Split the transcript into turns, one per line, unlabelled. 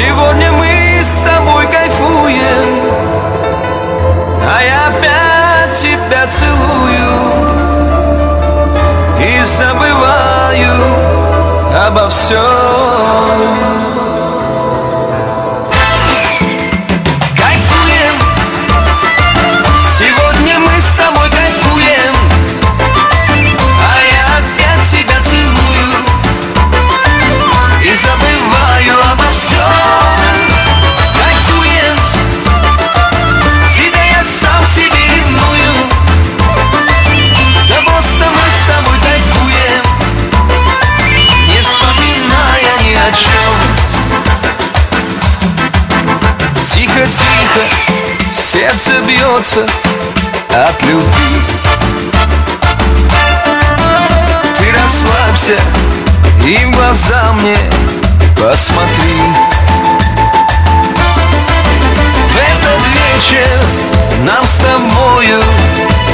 Сегодня мы с тобой кайфуем, а я опять тебя целую и забываю обо всем. Кайфуем, сегодня мы с тобой кайфуем, а я опять тебя целую и забываю обо всем. Кайфуем, тебя я сам себе ревную, да просто мы с тобой кайфуем, не вспоминая ни о чем. Тихо-тихо сердце бьется от любви. Ты расслабься и в глаза мне посмотри. В этот вечер нам с тобою